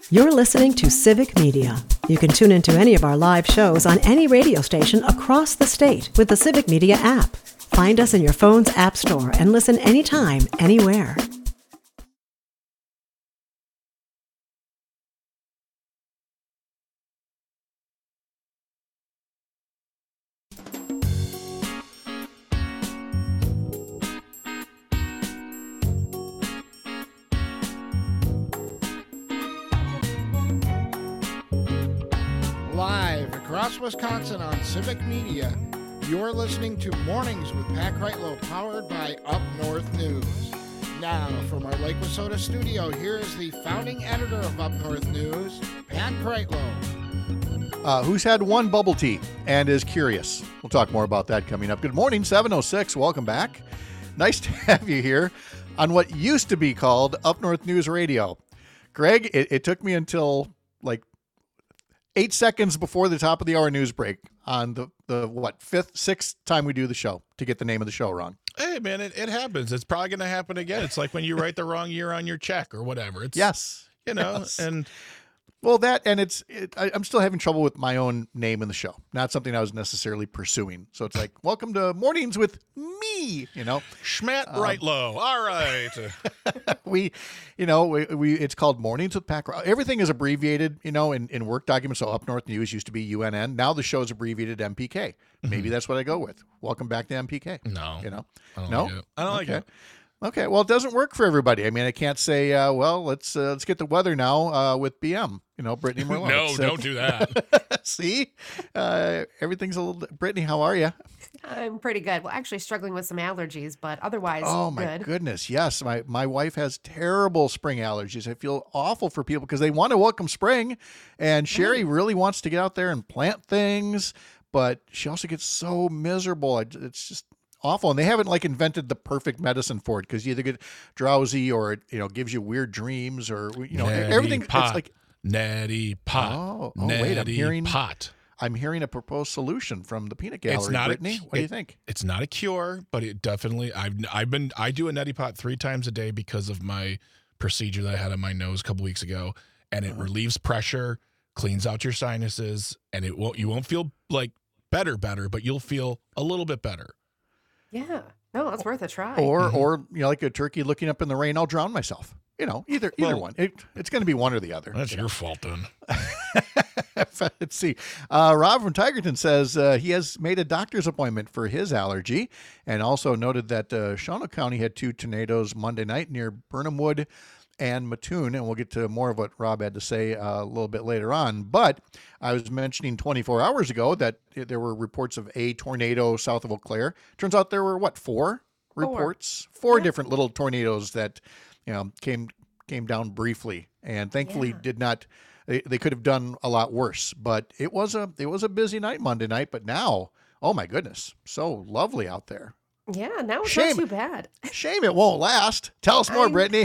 You're listening to Civic Media. You can tune into any of our live shows on any radio station across the state with the Civic Media app. Find us in your phone's app store and listen anytime, anywhere. Live across Wisconsin on Civic Media, you're listening to Mornings with Pat Kreitlow, powered by Up North News. Now, from our Lake Wissota studio, here is the founding editor of Up North News, Pat Kreitlow. Who's had one bubble tea and is curious? We'll talk more about that coming up. Good morning, 7:06. Welcome back. Nice to have you here on what used to be called Up North News Radio. Greg, it took me until like 8 seconds before the top of the hour news break on the fifth, sixth time we do the show to get the name of the show wrong. Hey, man, it happens. It's probably going to happen again. It's like when you write the wrong year on your check or whatever. It's, yes. You know, yes. And well, that, and I'm still having trouble with my own name in the show. Not something I was necessarily pursuing. So it's like, welcome to Mornings with me, you know. Schmatt Breitlow. All right. It's called Mornings with Pat. Everything is abbreviated, you know, in work documents. So Up North News used to be UNN. Now the show is abbreviated MPK. Maybe that's what I go with. Welcome back to MPK. No. You know? I don't no? like it. I don't like it. Okay, well, it doesn't work for everybody. I mean, I can't say, let's get the weather now with BM, you know, Brittany Merlot. No, don't do that. See, everything's a little. Brittany, how are you? I'm pretty good. Well, actually struggling with some allergies, but otherwise oh my goodness, yes. My wife has terrible spring allergies. I feel awful for people because they want to welcome spring, and Sherry really wants to get out there and plant things, but she also gets so miserable. It's just awful. And they haven't like invented the perfect medicine for it because you either get drowsy or it, you know, gives you weird dreams or, you know, Natty everything. Pot. It's like Natty Pot. Oh, Natty wait, I'm hearing a proposed solution from the peanut gallery. Brittany, what do you think? It's not a cure, but it definitely, I do a Neti Pot 3 times a day because of my procedure that I had on my nose a couple weeks ago. And it relieves pressure, cleans out your sinuses, and you won't feel like better, but you'll feel a little bit better. Yeah. No, it's worth a try. Or you know, like a turkey looking up in the rain, I'll drown myself. You know, either one. It's going to be one or the other. That's your fault then. Let's see. Rob from Tigerton says he has made a doctor's appointment for his allergy and also noted that Shawano County had 2 tornadoes Monday night near Burnhamwood and Mattoon, and we'll get to more of what Rob had to say a little bit later on. But I was mentioning 24 hours ago that there were reports of a tornado south of Eau Claire. Turns out there were, 4 reports? 4 different little tornadoes that, you know, came down briefly, and thankfully did not. They could have done a lot worse, but it was a busy night Monday night. But now, oh my goodness, so lovely out there. Yeah, now it's not too bad. Shame it won't last. Tell us more, Brittany.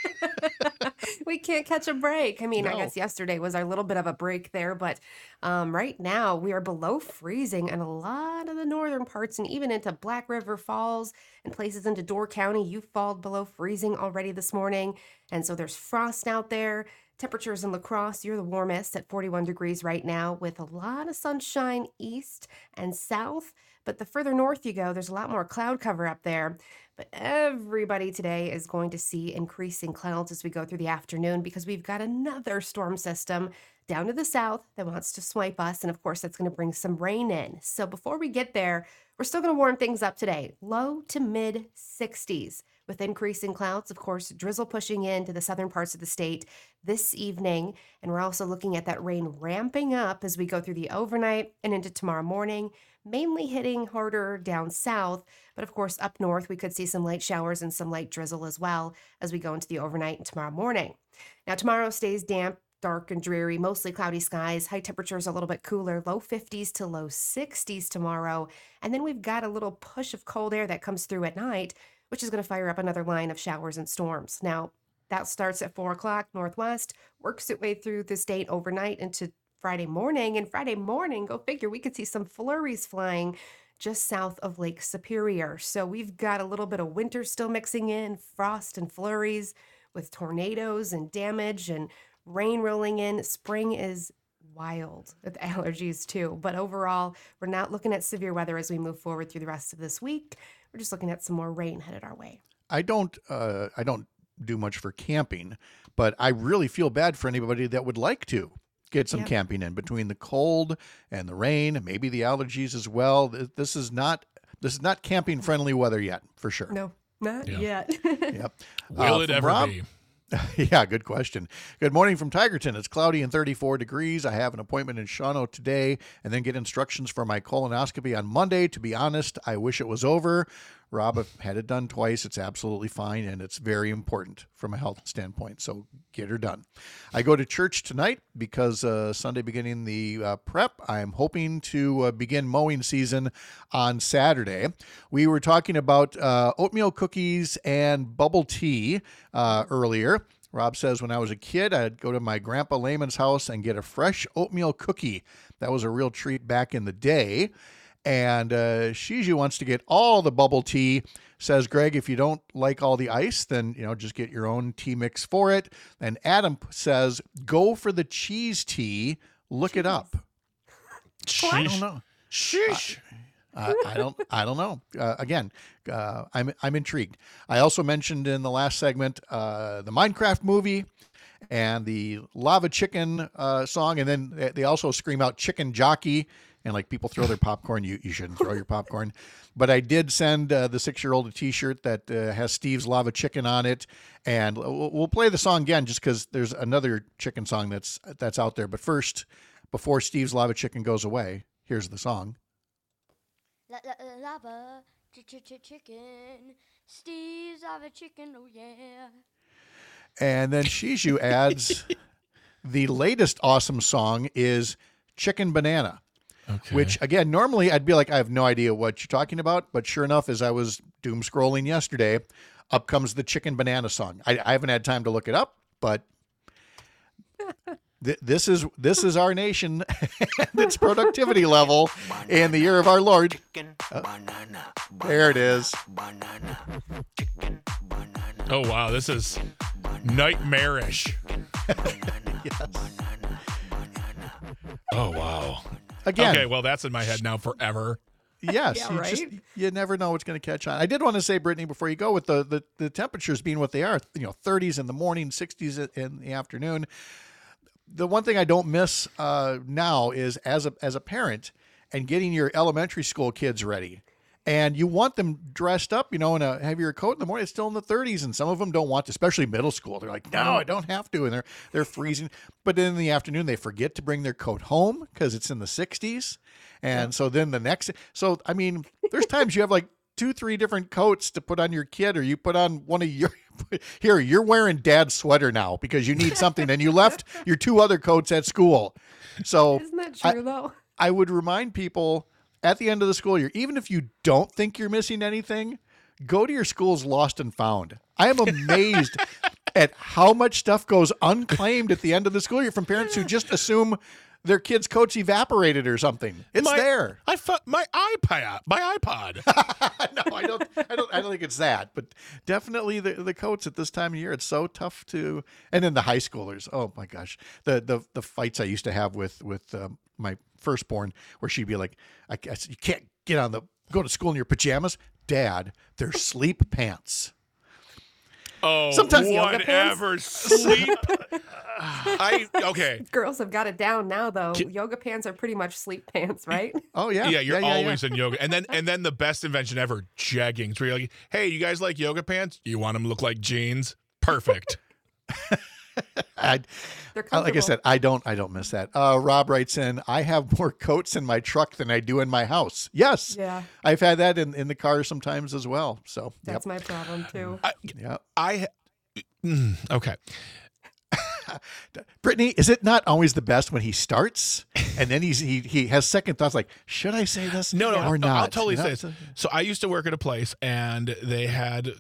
We can't catch a break. I mean, No. I guess yesterday was our little bit of a break there, but right now we are below freezing in a lot of the northern parts and even into Black River Falls and places into Door County. You fall below freezing already this morning, and so there's frost out there. Temperatures in La Crosse, you're the warmest at 41 degrees right now with a lot of sunshine east and south. But the further north you go, there's a lot more cloud cover up there. But everybody today is going to see increasing clouds as we go through the afternoon because we've got another storm system down to the south that wants to swipe us. And of course, that's going to bring some rain in. So before we get there, we're still going to warm things up today. Low to mid 60s with increasing clouds. Of course, drizzle pushing into the southern parts of the state this evening. And we're also looking at that rain ramping up as we go through the overnight and into tomorrow morning, mainly hitting harder down south. But of course, up north, we could see some light showers and some light drizzle as well as we go into the overnight and tomorrow morning. Now, tomorrow stays damp, dark and dreary, mostly cloudy skies. High temperatures a little bit cooler, low 50s to low 60s tomorrow. And then we've got a little push of cold air that comes through at night, which is going to fire up another line of showers and storms. Now, that starts at 4 o'clock northwest, works its way through the state overnight into Friday morning. And Friday morning, go figure, we could see some flurries flying just south of Lake Superior. So we've got a little bit of winter still mixing in, frost and flurries with tornadoes and damage and rain rolling in. Spring is wild with allergies too. But overall, we're not looking at severe weather as we move forward through the rest of this week. We're just looking at some more rain headed our way. I don't do much for camping, but I really feel bad for anybody that would like to get some camping in between the cold and the rain, and maybe the allergies as well. This is not camping friendly weather yet, for sure. No, not yet. Yep. Will it from ever Rob- be? Yeah, good question. Good morning from Tigerton. It's cloudy and 34 degrees. I have an appointment in Shawano today and then get instructions for my colonoscopy on Monday. To be honest, I wish it was over. Rob, I've had it done twice. It's absolutely fine, and it's very important from a health standpoint, so get her done. I go to church tonight because Sunday beginning the prep. I'm hoping to begin mowing season on Saturday. We were talking about oatmeal cookies and bubble tea earlier. Rob says, when I was a kid, I'd go to my Grandpa Lehman's house and get a fresh oatmeal cookie. That was a real treat back in the day. And Shiju wants to get all the bubble tea. Says, Greg, if you don't like all the ice, then, just get your own tea mix for it. And Adam says, go for the cheese tea. Look it up. I don't know. Sheesh. I don't know. Again, I'm intrigued. I also mentioned in the last segment the Minecraft movie and the Lava Chicken song, and then they also scream out chicken jockey, and like people throw their popcorn. You shouldn't throw your popcorn. But I did send the 6-year-old a T-shirt that has Steve's Lava Chicken on it, and we'll play the song again just because there's another chicken song that's out there. But first, before Steve's Lava Chicken goes away, here's the song. Lava chicken, Steve's Lava Chicken, oh yeah. And then Shiju adds, the latest awesome song is Chicken Banana. Okay. Which, again, normally I'd be like, I have no idea what you're talking about. But sure enough, as I was doom scrolling yesterday, up comes the Chicken Banana song. I haven't had time to look it up, but this is our nation and its productivity level in the year of our Lord. There it is. Oh, wow. This is nightmarish. Yes. Oh, wow. Again. Okay, well, that's in my head now forever. Yes, Yeah, right? you never know what's going to catch on. I did want to say, Brittany, before you go, with the temperatures being what they are, 30s in the morning, 60s in the afternoon. The one thing I don't miss now is as a parent and getting your elementary school kids ready. And you want them dressed up, in a heavier coat in the morning. It's still in the 30s, and some of them don't want to, especially middle school. They're like, no, I don't have to, and they're freezing. But then in the afternoon, they forget to bring their coat home because it's in the 60s. And so then there's times you have like 2-3 different coats to put on your kid, or you put on one of your, here, you're wearing dad's sweater now because you need something, and you left your 2 other coats at school. So Isn't that true, though? I would remind people, at the end of the school year, even if you don't think you're missing anything, go to your school's lost and found. I am amazed at how much stuff goes unclaimed at the end of the school year from parents who just assume their kids' coats evaporated or something. It's there. My iPod. No, I don't think it's that, but definitely the coats at this time of year. It's so tough to. And then the high schoolers. Oh my gosh, the fights I used to have with my firstborn, where she'd be like, "I guess you can't go to school in your pajamas, Dad. They're sleep pants." Oh, Sometimes whatever. Sleep. Okay. Girls have got it down now, though. Yoga pants are pretty much sleep pants, right? Oh yeah, Yeah, you're always in yoga. And then the best invention ever, jeggings, where you're like, hey, you guys like yoga pants? You want them to look like jeans? Perfect. They're Like I said, I don't miss that. Rob writes in, I have more coats in my truck than I do in my house. Yes. Yeah. I've had that in the car sometimes as well. So That's my problem, too. Okay. Brittany, is it not always the best when he starts and then he has second thoughts like, should I say this? No, or not? I'll totally say this. So I used to work at a place and they had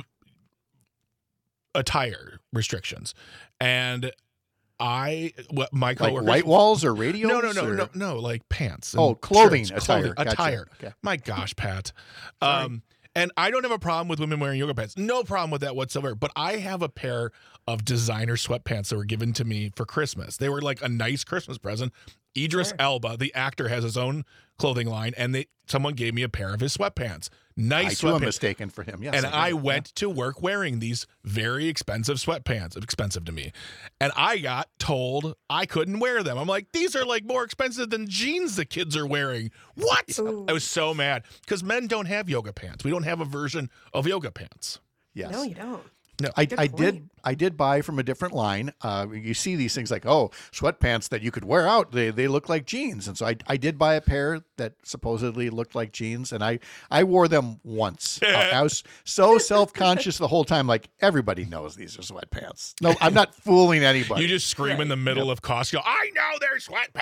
attire restrictions, and my coworkers, like white walls or radios? No, like pants. Oh, clothing, shirts, attire. Attire. Gotcha. Okay. My gosh, Pat. And I don't have a problem with women wearing yoga pants. No problem with that whatsoever. But I have a pair of designer sweatpants that were given to me for Christmas. They were like a nice Christmas present. Idris Elba, the actor, has his own clothing line, and someone gave me a pair of his sweatpants. Nice I too sweatpants. am mistaken for him. Yes, And I went to work wearing these very expensive sweatpants, expensive to me. And I got told I couldn't wear them. I'm like, these are like more expensive than jeans the kids are wearing. What? Ooh. I was so mad because men don't have yoga pants. We don't have a version of yoga pants. Yes. No, you don't. No, Good I did buy from a different line. You see these things like, oh, sweatpants that you could wear out. They look like jeans. And so I did buy a pair that supposedly looked like jeans. And I wore them once. I was so self-conscious the whole time. Like, everybody knows these are sweatpants. No, I'm not fooling anybody. You just scream in the middle of Costco, I know they're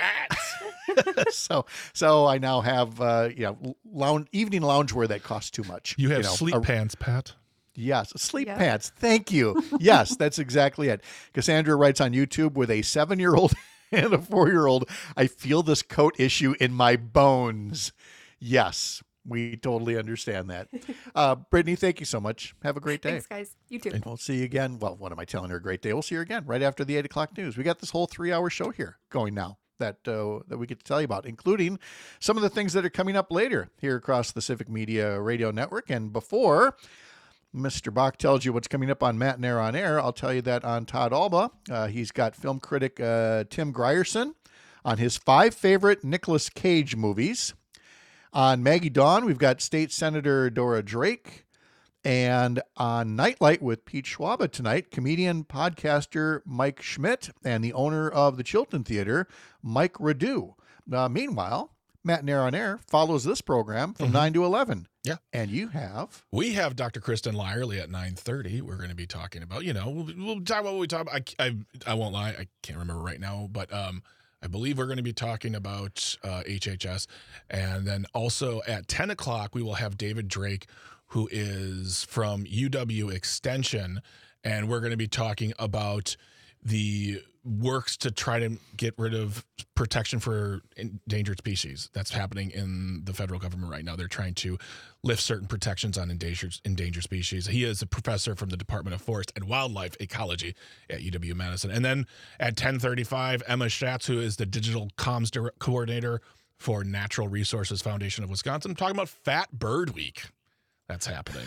sweatpants. So I now have, evening loungewear that costs too much. You have sleep pants, Pat. Yes, sleep Yeah. pants. Thank you. Yes, that's exactly it. Cassandra writes on YouTube, with a 7-year-old and a 4-year-old, I feel this coat issue in my bones. Yes, we totally understand that. Brittany, thank you so much. Have a great day. Thanks, guys. You too. And we'll see you again. Well, what am I telling her? A great day. We'll see her again right after the 8 o'clock news. We got this whole 3-hour show here going now that we get to tell you about, including some of the things that are coming up later here across the Civic Media Radio Network. And before Mr. Bach tells you what's coming up on Matt and Air on Air, I'll tell you that on Todd Alba, he's got film critic Tim Grierson on his 5 favorite Nicolas Cage movies. On Maggie Dawn, we've got State Senator Dora Drake. And on Nightlight with Pete Schwaba tonight, comedian, podcaster Mike Schmidt and the owner of the Chilton Theater, Mike Radu. Meanwhile, Matt and Air on Air follows this program from 9 to 11. Yeah. And We have Dr. Kristen Lyerly at 9:30. We're going to be talking about, we'll talk about what we talk about. I won't lie. I can't remember right now, but I believe we're going to be talking about HHS. And then also at 10 o'clock, we will have David Drake, who is from UW Extension. And we're going to be talking about the works to try to get rid of protection for endangered species. That's happening in the federal government right now. They're trying to lift certain protections on endangered species. He is a professor from the Department of Forest and Wildlife Ecology at UW-Madison. And then at 10:35, Emma Schatz, who is the digital comms coordinator for Natural Resources Foundation of Wisconsin, talking about Fat Bird Week. That's happening.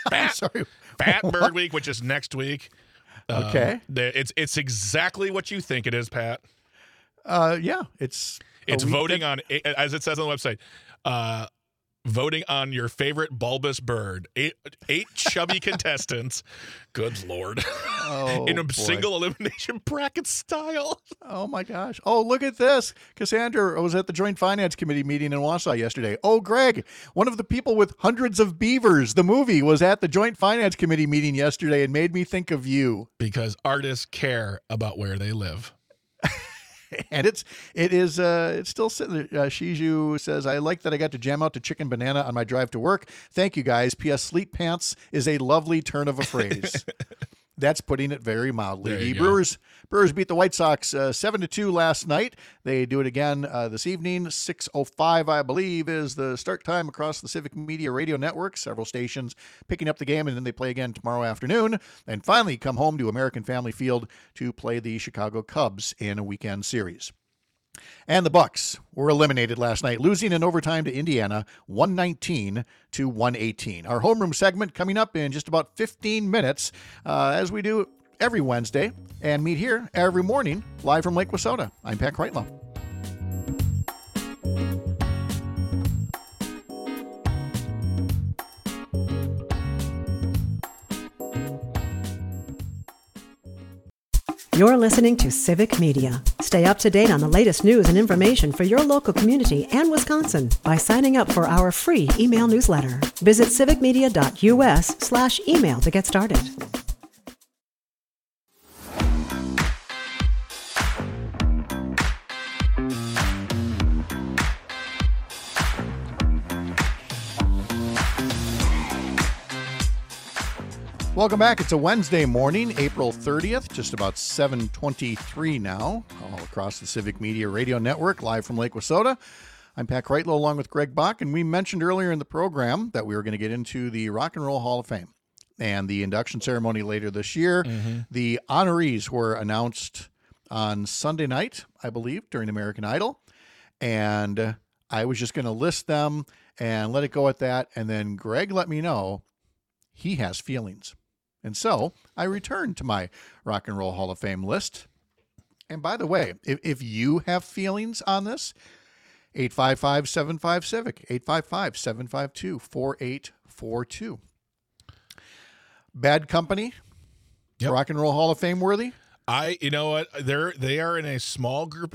Fat Bird Week, which is next week. Okay. It's exactly what you think it is, Pat. Yeah, it's voting on, as it says on the website, voting on your favorite bulbous bird. Eight chubby contestants. Good Lord. In a single elimination bracket style. Oh, my gosh. Oh, look at this. Cassandra was at the Joint Finance Committee meeting in Wausau yesterday. Oh, Greg, one of the people with hundreds of beavers, the movie, was at the Joint Finance Committee meeting yesterday and made me think of you. Because artists care about where they live. And it's still sitting there. Shiju says, I like that I got to jam out to Chicken Banana on my drive to work. Thank you, guys. P.S. Sleep pants is a lovely turn of a phrase. That's putting it very mildly. The Brewers beat the White Sox 7-2 last night. They do it again this evening. 6:05, I believe, is the start time across the Civic Media Radio Network. Several stations picking up the game, and then they play again tomorrow afternoon. And finally come home to American Family Field to play the Chicago Cubs in a weekend series. And the Bucks were eliminated last night, losing in overtime to Indiana, 119-118. Our homeroom segment coming up in just about 15 minutes, as we do every Wednesday, and meet here every morning, live from Lake Wissota. I'm Pat Kreitlow. You're listening to Civic Media. Stay up to date on the latest news and information for your local community and Wisconsin by signing up for our free email newsletter. Visit civicmedia.us/email to get started. Welcome back. It's a Wednesday morning, April 30th, just about 7:23 now, all across the Civic Media Radio Network, live from Lake Wissota. I'm Pat Kreitlow along with Greg Bach, and we mentioned earlier in the program that we were going to get into the Rock and Roll Hall of Fame and the induction ceremony later this year. The honorees were announced on Sunday night, I believe, during American Idol, and I was just going to list them and let it go at that, and then Greg let me know he has feelings. And so I returned to my Rock and Roll Hall of Fame list. And by the way, if you have feelings on this, 855-75-CIVIC, 855-752-4842. Bad Company, Yep. Rock and Roll Hall of Fame worthy? You know what? They are in a small group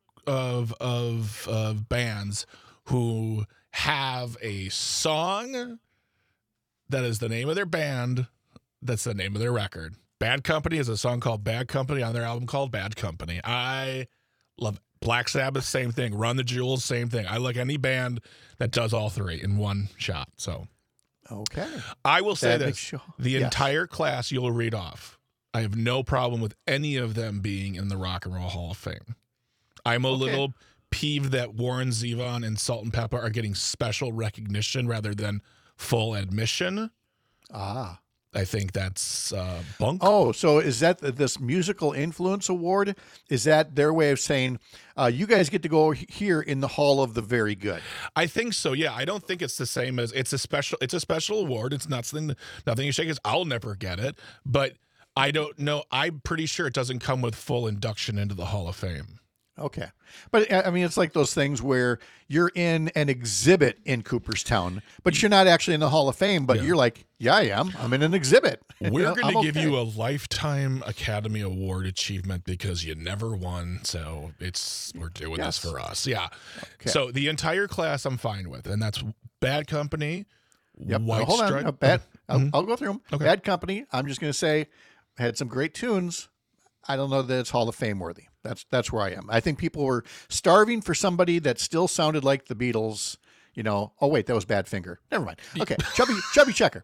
of bands who have a song that is the name of their band. That's the name of their record. Bad Company is a song called Bad Company on their album called Bad Company. I love Black Sabbath, same thing. Run the Jewels, same thing. I like any band that does all three in one shot. So, okay. I will say That this: makes you- the yes. entire class you'll read off. I have no problem with any of them being in the Rock and Roll Hall of Fame. I'm a little peeved that Warren Zevon and Salt and Pepper are getting special recognition rather than full admission. Ah. I think that's bunk. Oh, so is that this musical influence award? Is that their way of saying, you guys get to go here in the Hall of the Very Good? I think so. Yeah, I don't think it's the same as it's a special award. It's not something nothing you shake. I'll never get it, but I don't know. I'm pretty sure it doesn't come with full induction into the Hall of Fame. Okay. But I mean, it's like those things where you're in an exhibit in Cooperstown, but you're not actually in the Hall of Fame, but you're like, yeah, I am. I'm in an exhit. We're going to give you a Lifetime Academy Award achievement because you never won. So we're doing this for us. Yeah. Okay. So the entire class I'm fine with. And that's Bad Company, Yep. White Hold on. Stripe. No, bad. I'll go through them. Okay. Bad Company. I'm just going to say had some great tunes. I don't know that it's Hall of Fame worthy. That's where I am. I think people were starving for somebody that still sounded like the Beatles. You know. Oh wait, that was Badfinger. Never mind. Okay, Chubby Checker.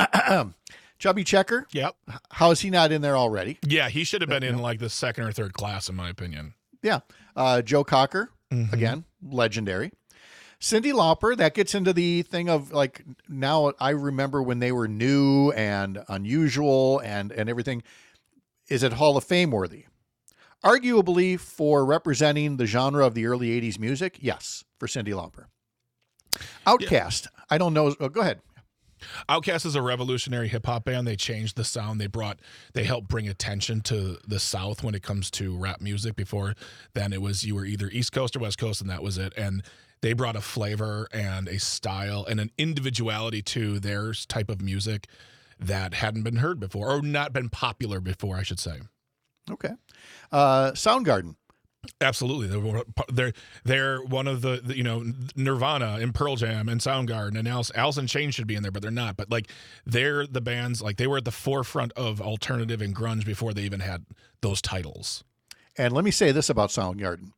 Chubby Checker. Yep. How is he not in there already? Yeah, he should have been in like the second or third class, in my opinion. Yeah. Joe Cocker, again, legendary. Cyndi Lauper, that gets into the thing of like, now I remember when they were new and unusual and everything. Is it Hall of Fame worthy? Arguably for representing the genre of the early 80s music, yes, for Cyndi Lauper. Outkast, I don't know. Oh, go ahead. Outkast is a revolutionary hip hop band. They changed the sound. They helped bring attention to the South when it comes to rap music. Before then, it was you were either East Coast or West Coast, and that was it. And they brought a flavor and a style and an individuality to their type of music that hadn't been heard before, or not been popular before, I should say. Okay. Soundgarden. Absolutely, they're one of the Nirvana and Pearl Jam and Soundgarden and Alice in Chains should be in there, but they're not. But like they're the bands, like they were at the forefront of alternative and grunge before they even had those titles. And let me say this about Soundgarden.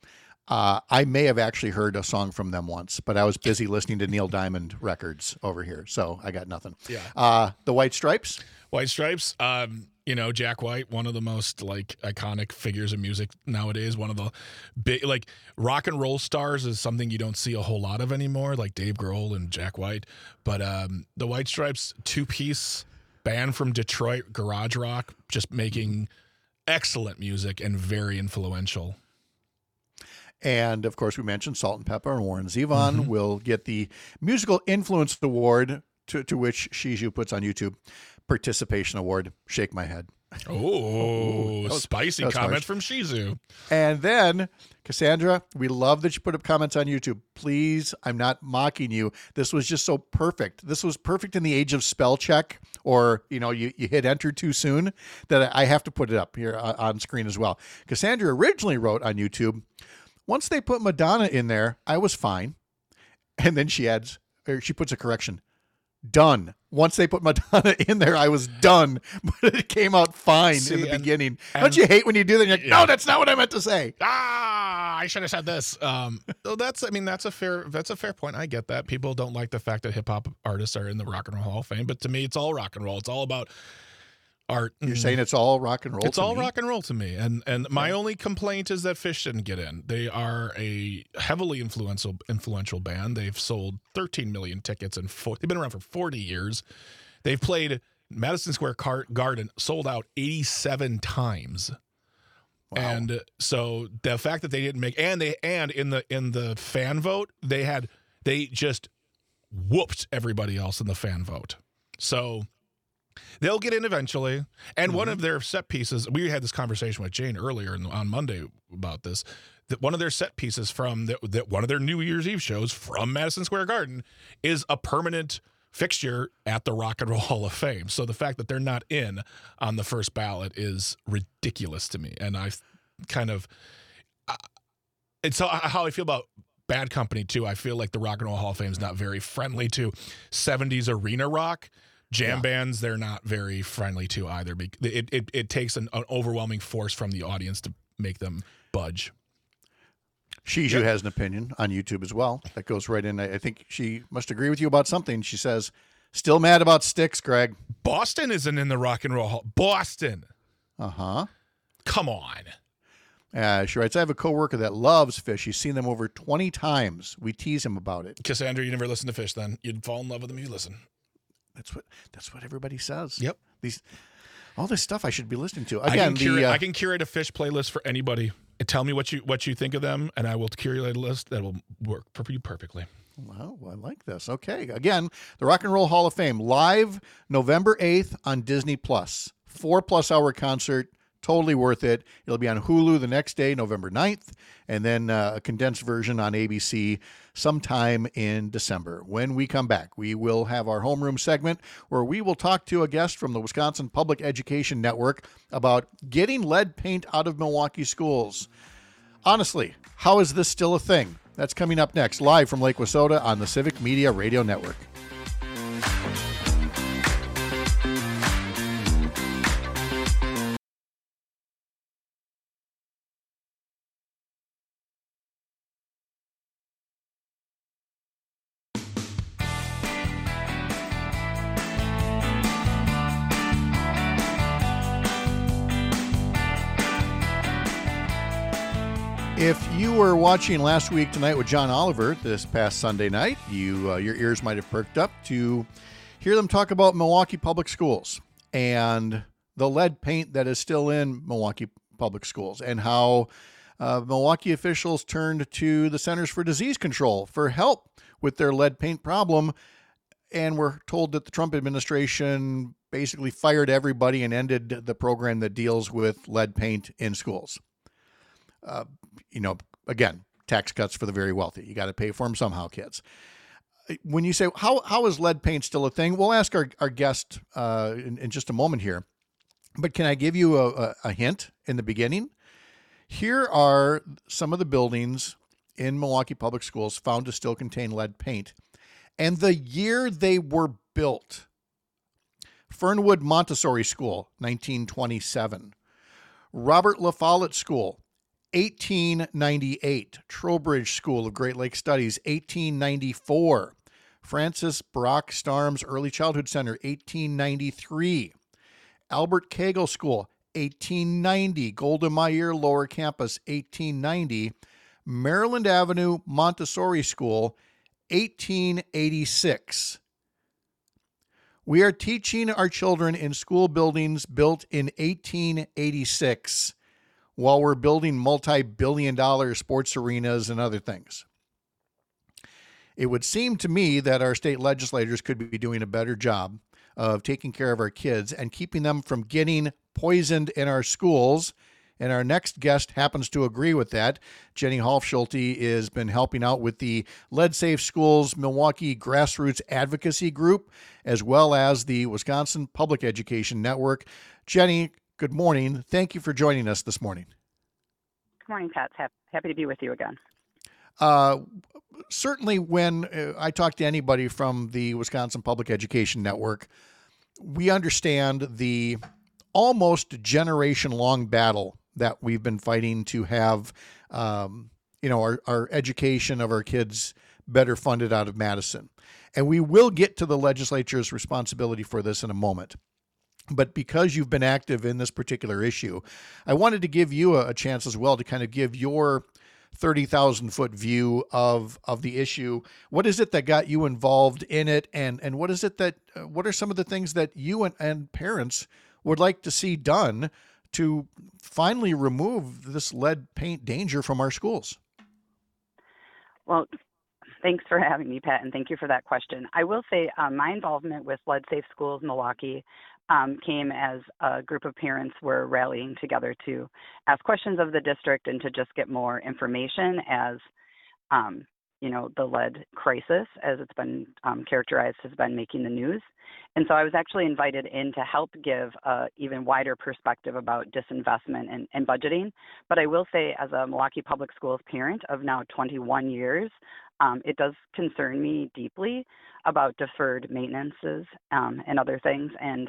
I may have actually heard a song from them once, but I was busy listening to Neil Diamond records over here, so I got nothing. Yeah. The White Stripes. White Stripes. Jack White, one of the most like iconic figures of music nowadays. One of the big like rock and roll stars is something you don't see a whole lot of anymore, like Dave Grohl and Jack White. But the White Stripes, two-piece band from Detroit, garage rock, just making excellent music and very influential. And of course, we mentioned Salt and Pepper and Warren Zevon will get the Musical Influence Award, to which Shiju puts on YouTube, Participation Award. Shake my head. Oh, spicy that was comment harsh. from Shizu. And then, Cassandra, we love that you put up comments on YouTube. Please, I'm not mocking you. This was just so perfect. This was perfect in the age of spell check, or, you hit enter too soon, that I have to put it up here on screen as well. Cassandra originally wrote on YouTube, once they put Madonna in there, I was fine. And then she puts a correction. Done. Once they put Madonna in there, I was done. But it came out fine in the beginning. Don't you hate when you do that? You're like, no, that's not what I meant to say. I should have said this. That's a fair point. I get that. People don't like the fact that hip hop artists are in the Rock and Roll Hall of Fame, but to me, it's all rock and roll. It's all about art. You're saying it's all rock and roll. It's all rock and roll to me. And my only complaint is that Phish didn't get in. They are a heavily influential band. They've sold 13 million tickets and they've been around for 40 years. They've played Madison Square Garden, sold out 87 times. Wow. And so the fact that they didn't make in the fan vote, they just whooped everybody else in the fan vote. So they'll get in eventually. And one of their set pieces, we had this conversation with Jane earlier on Monday about this, that one of their set pieces from one of their New Year's Eve shows from Madison Square Garden is a permanent fixture at the Rock and Roll Hall of Fame. So the fact that they're not in on the first ballot is ridiculous to me. And I kind of, it's how I feel about Bad Company too. I feel like the Rock and Roll Hall of Fame is not very friendly to 70s arena rock. Jam bands, they're not very friendly to either. It takes an overwhelming force from the audience to make them budge. Shiju has an opinion on YouTube as well. That goes right in. I think she must agree with you about something. She says, still mad about Styx, Greg. Boston isn't in the Rock and Roll Hall. Boston. Uh-huh. Come on. She writes, I have a coworker that loves Phish. He's seen them over 20 times. We tease him about it. Cassandra, you never listen to Phish then. You'd fall in love with them if you listen. That's what everybody says. Yep. All this stuff I should be listening to. Again, I can curate a Phish playlist for anybody. Tell me what you think of them, and I will curate a list that will work for you perfectly. Well, I like this. Okay. Again, the Rock and Roll Hall of Fame, live November 8th on Disney+. 4+ hour concert. Totally worth it. It'll be on Hulu the next day, November 9th, and then a condensed version on ABC sometime in December. When we come back, we will have our homeroom segment where we will talk to a guest from the Wisconsin Public Education Network about getting lead paint out of Milwaukee schools. Honestly, how is this still a thing? That's coming up next, live from Lake Wissota on the Civic Media Radio Network. If you were watching Last Week Tonight with John Oliver this past Sunday night, your ears might have perked up to hear them talk about Milwaukee Public Schools and the lead paint that is still in Milwaukee Public Schools and how Milwaukee officials turned to the Centers for Disease Control for help with their lead paint problem, and were told that the Trump administration basically fired everybody and ended the program that deals with lead paint in schools. Again, tax cuts for the very wealthy. You got to pay for them somehow, kids. When you say, how is lead paint still a thing? We'll ask our guest in just a moment here. But can I give you a hint in the beginning? Here are some of the buildings in Milwaukee Public Schools found to still contain lead paint. And the year they were built: Fernwood Montessori School, 1927. Robert La Follette School, 1898. Trowbridge School of Great Lakes Studies, 1894. Francis Brock Starms Early Childhood Center, 1893. Albert Kegel School, 1890. Golda Meir Lower Campus, 1890. Maryland Avenue Montessori School, 1886. We are teaching our children in school buildings built in 1886 while we're building multi-billion-dollar sports arenas and other things. It would seem to me that our state legislators could be doing a better job of taking care of our kids and keeping them from getting poisoned in our schools. And our next guest happens to agree with that. Jenny Half-Schulte has been helping out with the Lead Safe Schools Milwaukee Grassroots Advocacy Group, as well as the Wisconsin Public Education Network. Jenny, good morning. Thank you for joining us this morning. Good morning, Pat. Happy to be with you again. Certainly when I talk to anybody from the Wisconsin Public Education Network, we understand the almost generation-long battle that we've been fighting to have, our education of our kids better funded out of Madison. And we will get to the legislature's responsibility for this in a moment. But because you've been active in this particular issue, I wanted to give you a chance as well to kind of give your 30,000-foot view of the issue. What is it that got you involved in it, and what is it that what are some of the things that you and parents would like to see done to finally remove this lead paint danger from our schools? Well, thanks for having me, Pat, and thank you for that question. I will say my involvement with Lead Safe Schools Milwaukee came as a group of parents were rallying together to ask questions of the district and to just get more information as, the lead crisis, as it's been characterized, has been making the news. And so I was actually invited in to help give an even wider perspective about disinvestment and budgeting. But I will say, as a Milwaukee Public Schools parent of now 21 years, it does concern me deeply about deferred maintenances and other things. And,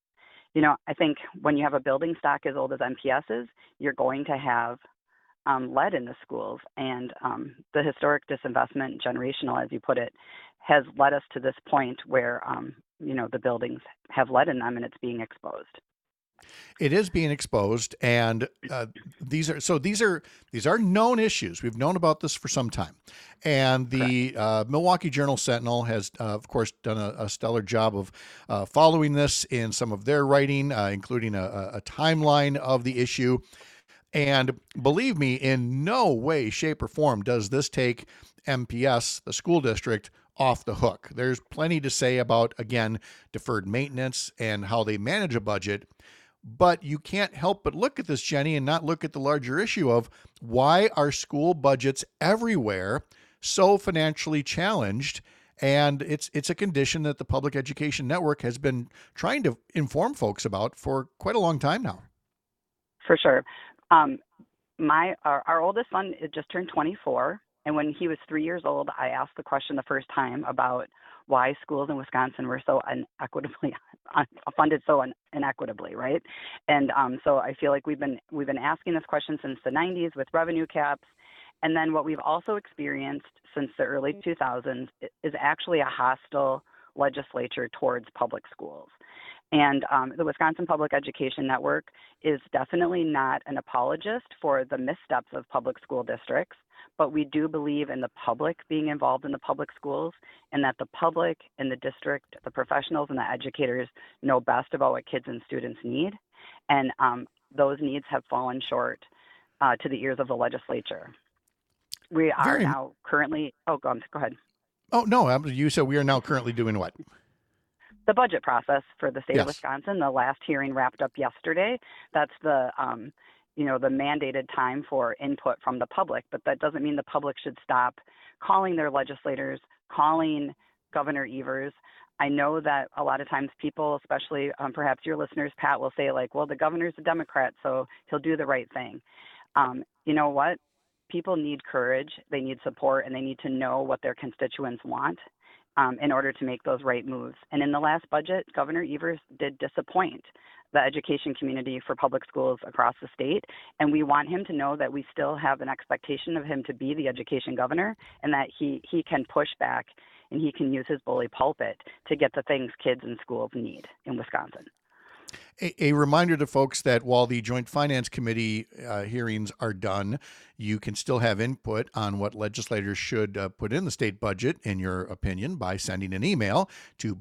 I think when you have a building stock as old as MPS's, you're going to have lead in the schools. And the historic disinvestment, generational, as you put it, has led us to this point where, the buildings have lead in them and it's being exposed. It is being exposed, and these are known issues. We've known about this for some time, and the Milwaukee Journal Sentinel has, of course, done a stellar job of following this in some of their writing, including a timeline of the issue. And believe me, in no way, shape, or form does this take MPS, the school district, off the hook. There's plenty to say about, again, deferred maintenance and how they manage a budget. But you can't help but look at this, Jenny, and not look at the larger issue of why are school budgets everywhere so financially challenged? And it's a condition that the Public Education Network has been trying to inform folks about for quite a long time now. For sure. Our oldest son just turned 24. And when he was 3 years old, I asked the question the first time about why schools in Wisconsin were so inequitably funded so inequitably, right? And so I feel like we've been asking this question since the 90s with revenue caps. And then what we've also experienced since the early 2000s is actually a hostile legislature towards public schools. And the Wisconsin Public Education Network is definitely not an apologist for the missteps of public school districts, but we do believe in the public being involved in the public schools, and that the public and the district, the professionals and the educators know best about what kids and students need. And those needs have fallen short to the ears of the legislature. We are now currently, go ahead. Oh, no, you said we are now currently doing what? The budget process for the state Yes. of Wisconsin. The last hearing wrapped up yesterday. That's the the mandated time for input from the public, but that doesn't mean the public should stop calling their legislators, calling Governor Evers. I know that a lot of times people, especially perhaps your listeners, Pat, will say like, well, the governor's a Democrat, so he'll do the right thing. You know what? People need courage, they need support, and they need to know what their constituents want in order to make those right moves. And in the last budget, Governor Evers did disappoint the education community for public schools across the state. And we want him to know that we still have an expectation of him to be the education governor, and that he can push back and he can use his bully pulpit to get the things kids in schools need in Wisconsin. A reminder to folks that while the Joint Finance Committee hearings are done, you can still have input on what legislators should put in the state budget, in your opinion, by sending an email to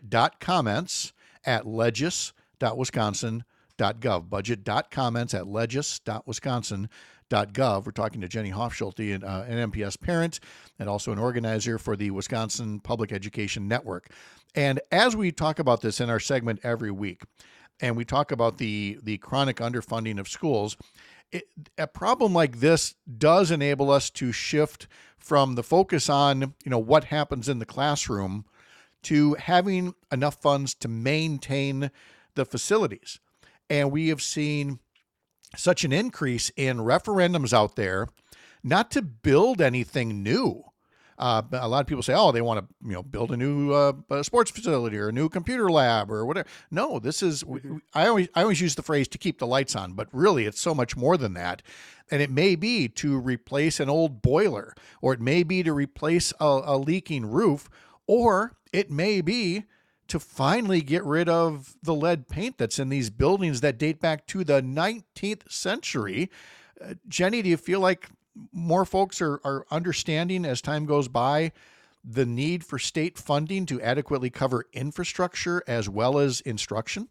budget.comments@legis.wisconsin.gov. Budget.comments@legis.wisconsin.gov. We're talking to Jenny Hofschulte, an MPS parent and also an organizer for the Wisconsin Public Education Network. And as we talk about this in our segment every week, and we talk about the chronic underfunding of schools, a problem like this does enable us to shift from the focus on, what happens in the classroom to having enough funds to maintain the facilities. And we have seen such an increase in referendums out there, not to build anything new. A lot of people say, they want to, build a new sports facility or a new computer lab or whatever. No, this is, I always use the phrase to keep the lights on, but really it's so much more than that. And it may be to replace an old boiler, or it may be to replace a leaking roof, or it may be to finally get rid of the lead paint that's in these buildings that date back to the 19th century. Jenny, do you feel like more folks are understanding as time goes by the need for state funding to adequately cover infrastructure as well as instruction?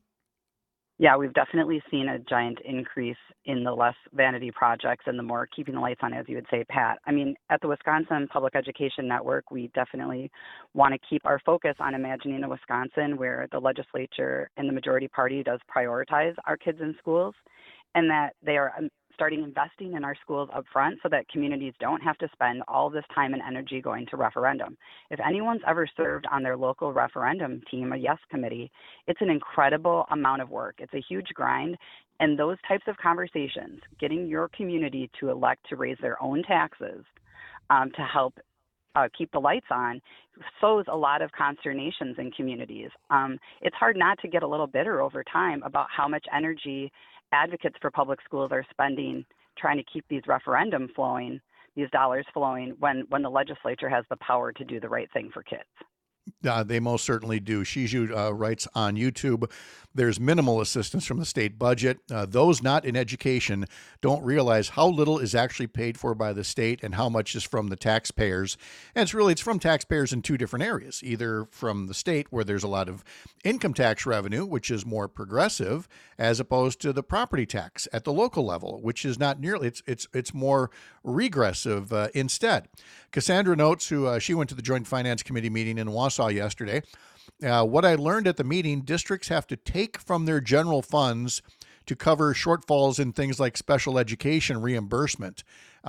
Yeah, we've definitely seen a giant increase in the less vanity projects and the more keeping the lights on, as you would say, Pat. I mean, at the Wisconsin Public Education Network, we definitely want to keep our focus on imagining a Wisconsin where the legislature and the majority party does prioritize our kids in schools, and that they are starting investing in our schools up front so that communities don't have to spend all this time and energy going to referendum. If anyone's ever served on their local referendum team, a yes committee, it's an incredible amount of work. It's a huge grind. And those types of conversations, getting your community to elect to raise their own taxes to help keep the lights on, sows a lot of consternations in communities. It's hard not to get a little bitter over time about how much energy advocates for public schools are spending trying to keep these referendum flowing, these dollars flowing, when the legislature has the power to do the right thing for kids. They most certainly do. Shiju writes on YouTube, there's minimal assistance from the state budget. Those not in education don't realize how little is actually paid for by the state and how much is from the taxpayers. And it's from taxpayers in two different areas, either from the state where there's a lot of income tax revenue, which is more progressive, as opposed to the property tax at the local level, which is not nearly, it's more regressive instead. Cassandra notes, she went to the Joint Finance Committee meeting in Wausau yesterday. What I learned at the meeting, districts have to take from their general funds to cover shortfalls in things like special education reimbursement.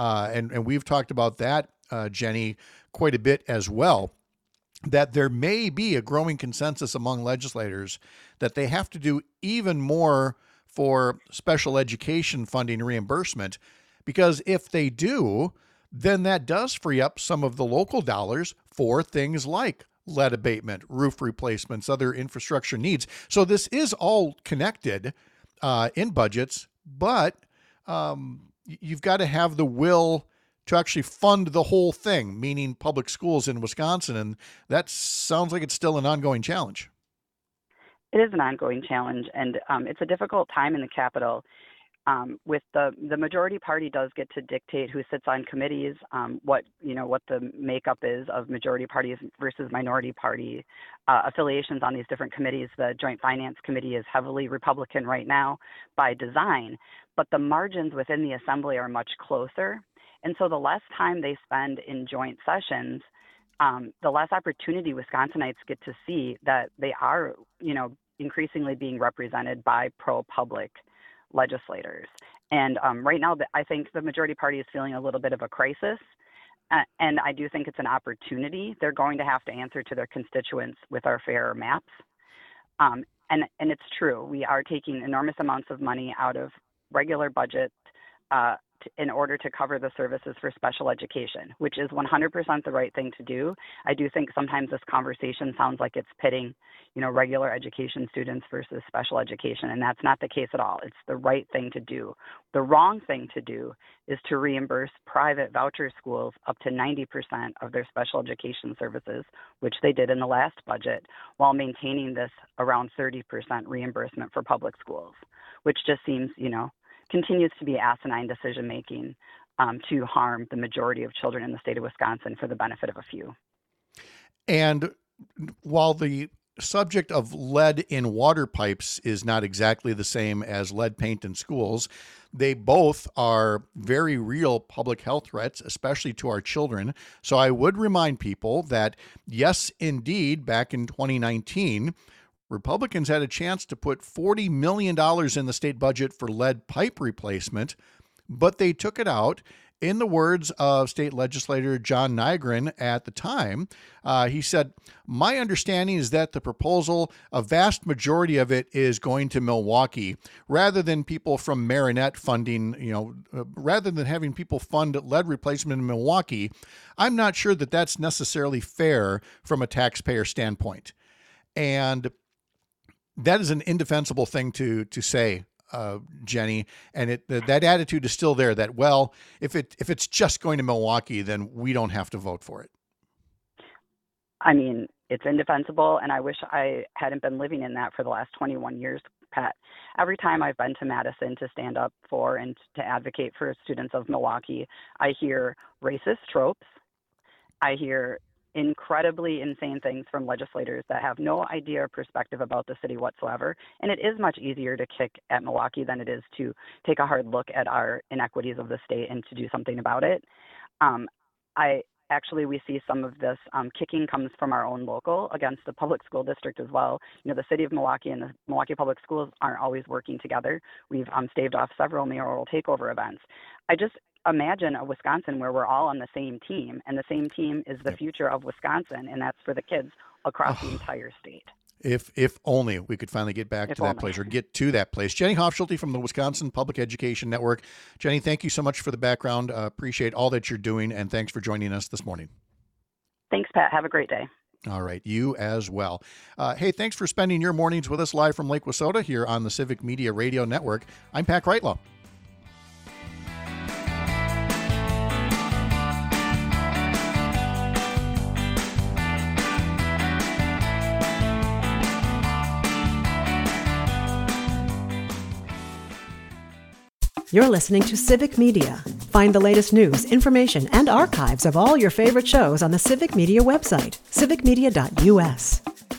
And we've talked about that, Jenny, quite a bit as well, that there may be a growing consensus among legislators that they have to do even more for special education funding reimbursement, because if they do, then that does free up some of the local dollars for things like lead abatement, roof replacements, other infrastructure needs. So this is all connected in budgets, but you've got to have the will to actually fund the whole thing, meaning public schools in Wisconsin. And that sounds like it's still an ongoing challenge. It is an ongoing challenge, and it's a difficult time in the Capitol. With the majority party does get to dictate who sits on committees, what the makeup is of majority parties versus minority party affiliations on these different committees. The Joint Finance Committee is heavily Republican right now by design, but the margins within the assembly are much closer. And so the less time they spend in joint sessions, the less opportunity Wisconsinites get to see that they are, increasingly being represented by pro-public legislators. And right now, I think the majority party is feeling a little bit of a crisis. And I do think it's an opportunity. They're going to have to answer to their constituents with our fairer maps. And it's true. We are taking enormous amounts of money out of regular budget in order to cover the services for special education, which is 100% the right thing to do. I do think sometimes this conversation sounds like it's pitting, regular education students versus special education, and that's not the case at all. It's the right thing to do. The wrong thing to do is to reimburse private voucher schools up to 90% of their special education services, which they did in the last budget, while maintaining this around 30% reimbursement for public schools, which just seems, continues to be asinine decision-making to harm the majority of children in the state of Wisconsin for the benefit of a few. And while the subject of lead in water pipes is not exactly the same as lead paint in schools, they both are very real public health threats, especially to our children. So I would remind people that, yes, indeed, back in 2019, Republicans had a chance to put $40 million in the state budget for lead pipe replacement, but they took it out. In the words of state legislator John Nygren at the time, he said, "My understanding is that the proposal, a vast majority of it is going to Milwaukee, rather than people from Marinette funding, rather than having people fund lead replacement in Milwaukee. I'm not sure that that's necessarily fair from a taxpayer standpoint." And that is an indefensible thing to say, Jenny, and that attitude is still there. That, well, if it's just going to Milwaukee, then we don't have to vote for it. I mean, It's indefensible, and I wish I hadn't been living in that for the last 21 years, Pat. Every time I've been to Madison to stand up for and to advocate for students of Milwaukee, I hear racist tropes. I hear incredibly insane things from legislators that have no idea or perspective about the city whatsoever. And it is much easier to kick at Milwaukee than it is to take a hard look at our inequities of the state and to do something about it. We see some of this kicking comes from our own local against the public school district as well. You know, the city of Milwaukee and the Milwaukee Public Schools aren't always working together. We've staved off several mayoral takeover events. I just imagine a Wisconsin where we're all on the same team, and the same team is the future of Wisconsin, and that's for the kids across the entire state. If only we could finally get back to that place, or get to that place. Jenny Hofschulte from the Wisconsin Public Education Network. Jenny, thank you so much for the background. Appreciate all that you're doing, and thanks for joining us this morning. Thanks, Pat. Have a great day. All right, you as well. Hey, thanks for spending your mornings with us live from Lake Wissota here on the Civic Media Radio Network. I'm Pat Kreitlow. You're listening to Civic Media. Find the latest news, information, and archives of all your favorite shows on the Civic Media website, civicmedia.us.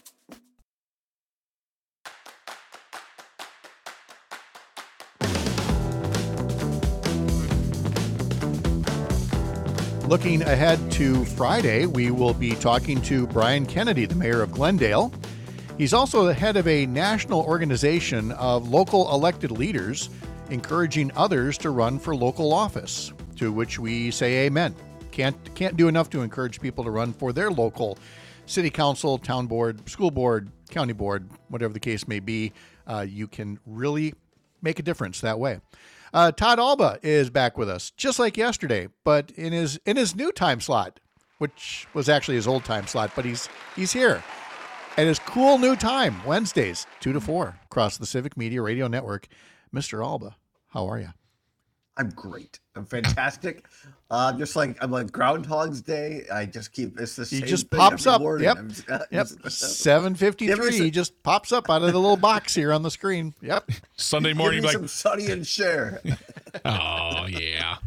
Looking ahead to Friday, we will be talking to Brian Kennedy, the mayor of Glendale. He's also the head of a national organization of local elected leaders encouraging others to run for local office, to which we say amen. Can't do enough to encourage people to run for their local city council, town board, school board, county board, whatever the case may be. You can really make a difference that way. Todd Alba is back with us, just like yesterday, but in his new time slot, which was actually his old time slot, but he's here. At his cool new time, Wednesdays, 2 to 4, across the Civic Media Radio Network. Mr. Alba, how are you? I'm great. I'm fantastic. I'm like Groundhog's Day. I just keep it's the same. He just thing pops every up. morning. Yep. Yep. 7:53. He just pops up out of the little box here on the screen. Yep. Sunday morning, Give me like some Sonny and Cher. oh yeah.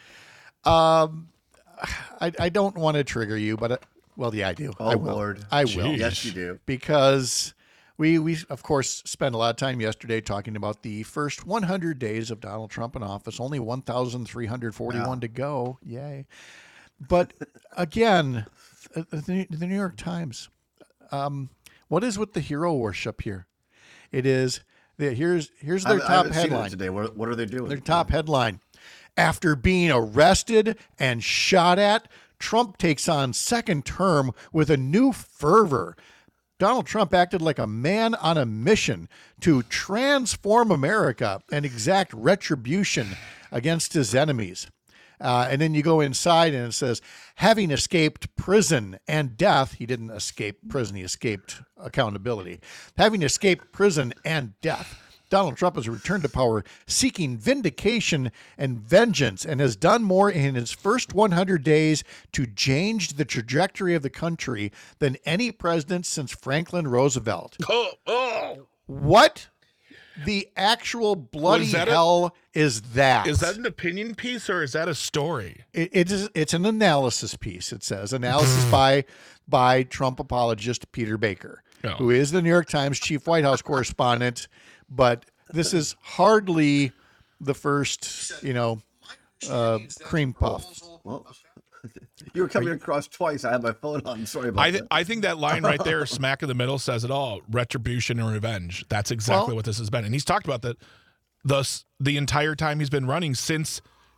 I don't want to trigger you, but well, yeah, I do. Oh I will. Lord, I will. Jeez. Yes, you do. Because we of course spent a lot of time yesterday talking about the first 100 days of Donald Trump in office. Only 1,341 to go. Yay! But again, the New York Times. What is with the hero worship here? It is here's their top headline today. What are they doing? Their top headline: after being arrested and shot at, Trump takes on second term with a new fervor. Donald Trump acted like a man on a mission to transform America and exact retribution against his enemies. And then you go inside and it says, having escaped prison and death, he didn't escape prison, he escaped accountability. Having escaped prison and death, Donald Trump has returned to power seeking vindication and vengeance and has done more in his first 100 days to change the trajectory of the country than any president since Franklin Roosevelt. What the actual bloody hell is that? Is that an opinion piece or is that a story? It's an analysis piece. It says analysis by Trump apologist Peter Baker, who is the New York Times chief White House correspondent. But this is hardly the first, cream puff. Well, you were coming across twice. I had my phone on. Sorry about that. I think that line right there, smack in the middle, says it all. Retribution and revenge. That's exactly what this has been. And he's talked about that the entire time he's been running since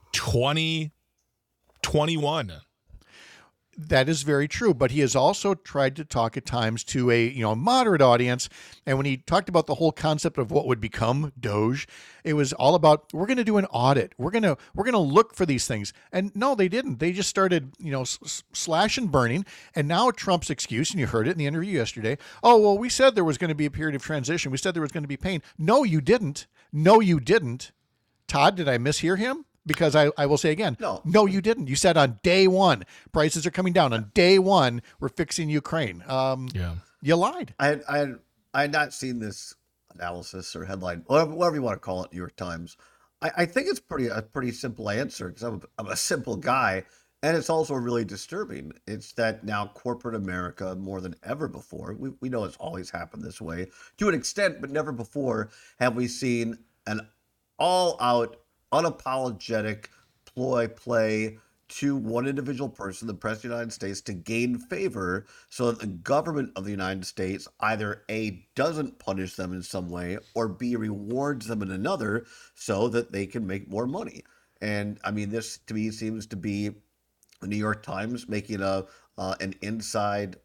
2021. That is very true, but he has also tried to talk at times to a moderate audience. And when he talked about the whole concept of what would become Doge, it was all about we're going to do an audit. We're going to look for these things. And no, they didn't. They just started slash and burning. And now Trump's excuse, and you heard it in the interview yesterday. Oh well, we said there was going to be a period of transition. We said there was going to be pain. No, you didn't. No, you didn't. Todd, did I mishear him? Because I will say again, No. you didn't. You said on day one, prices are coming down. On day one, we're fixing Ukraine. You lied. I had not seen this analysis or headline, whatever you want to call it, New York Times. I think it's a pretty simple answer because I'm a simple guy, and it's also really disturbing. It's that now corporate America, more than ever before, we know it's always happened this way to an extent, but never before have we seen an all-out, unapologetic play to one individual person, the President of the United States, to gain favor so that the government of the United States either A, doesn't punish them in some way, or B, rewards them in another so that they can make more money. And I mean, this to me seems to be the New York Times making an inside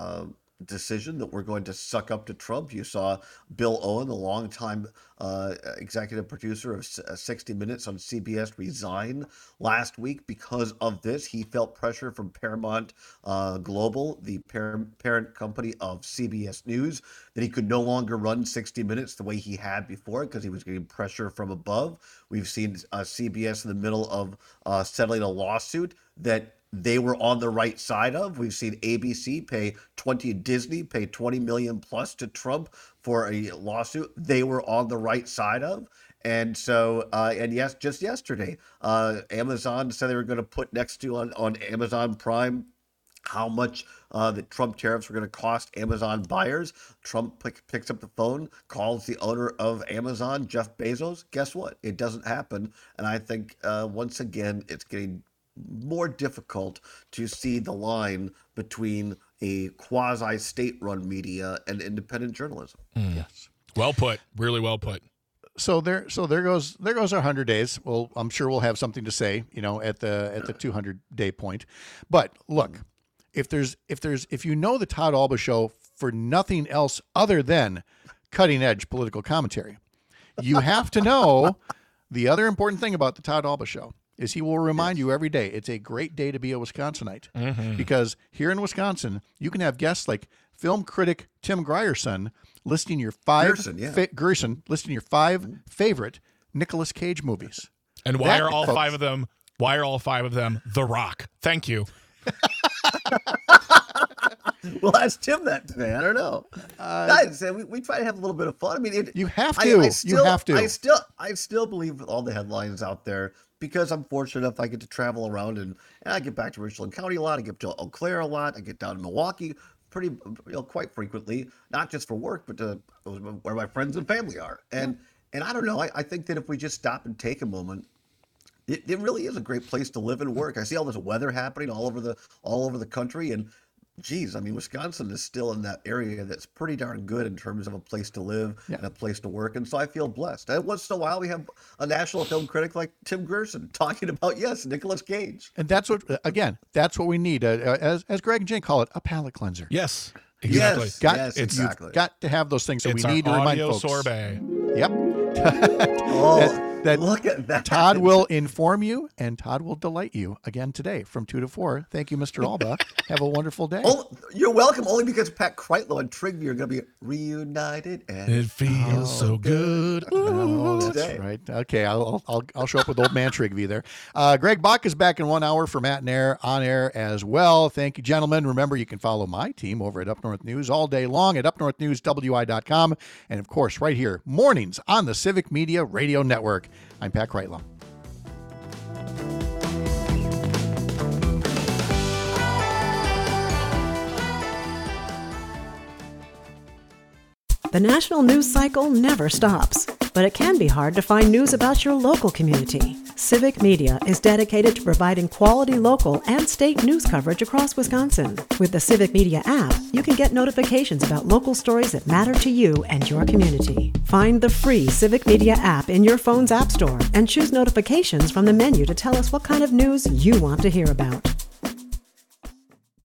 decision that we're going to suck up to Trump. You saw Bill Owen, the longtime executive producer of 60 Minutes on CBS, resign last week because of this. He felt pressure from Paramount Global, the parent company of CBS News, that he could no longer run 60 Minutes the way he had before because he was getting pressure from above. We've seen CBS in the middle of settling a lawsuit that they were on the right side of. We've seen ABC Disney pay $20 million plus to Trump for a lawsuit they were on the right side of. And so, and yes, just yesterday, Amazon said they were going to put next to on Amazon Prime how much the Trump tariffs were going to cost Amazon buyers. Trump picks up the phone, calls the owner of Amazon, Jeff Bezos. Guess what? It doesn't happen. And I think once again, it's getting more difficult to see the line between a quasi state-run media and independent journalism. Yes. Well put. Really well put. So there goes our 100 days. Well, I'm sure we'll have something to say, at the 200-day point. But look, if you know the Todd Alba Show for nothing else other than cutting-edge political commentary, you have to know the other important thing about the Todd Alba Show is he will remind you every day it's a great day to be a Wisconsinite. Because here in Wisconsin, you can have guests like film critic Tim Grierson listing your listing your 5 favorite Nicolas Cage movies. And why are all 5 of them The Rock? Thank you. Well, ask Tim that today. I don't know. We try to have a little bit of fun. I mean, you have to. You have to. I still believe with all the headlines out there, because I'm fortunate enough I get to travel around and I get back to Richland County a lot. I get to Eau Claire a lot. I get down to Milwaukee quite frequently, not just for work, but to where my friends and family are. And I don't know. I think that if we just stop and take a moment, it really is a great place to live and work. I see all this weather happening all over the country, and geez, I mean, Wisconsin is still in that area that's pretty darn good in terms of a place to live and a place to work. And so I feel blessed. And once in a while, we have a national film critic like Tim Grierson talking about, Nicolas Cage. And that's what we need. As Greg and Jane call it, a palate cleanser. Yes, exactly. You've got to have those things. So we need to remind folks. Sorbet. Yep. Look at that. Todd will inform you, and Todd will delight you again today from 2 to 4. Thank you, Mr. Alba. Have a wonderful day. Oh, you're welcome. Only because Pat Kreitlow and Trigby are going to be reunited, and it feels so good. Oh, that's right. Okay, I'll show up with old man Trigby there. Greg Bach is back in 1 hour for Matt and Air on air as well. Thank you, gentlemen. Remember, you can follow my team over at Up North News all day long at upnorthnewswi.com, and of course, right here mornings on the Civic Media Radio Network. I'm Pat Kreitlow. The national news cycle never stops, but it can be hard to find news about your local community. Civic Media is dedicated to providing quality local and state news coverage across Wisconsin. With the Civic Media app, you can get notifications about local stories that matter to you and your community. Find the free Civic Media app in your phone's app store and choose notifications from the menu to tell us what kind of news you want to hear about.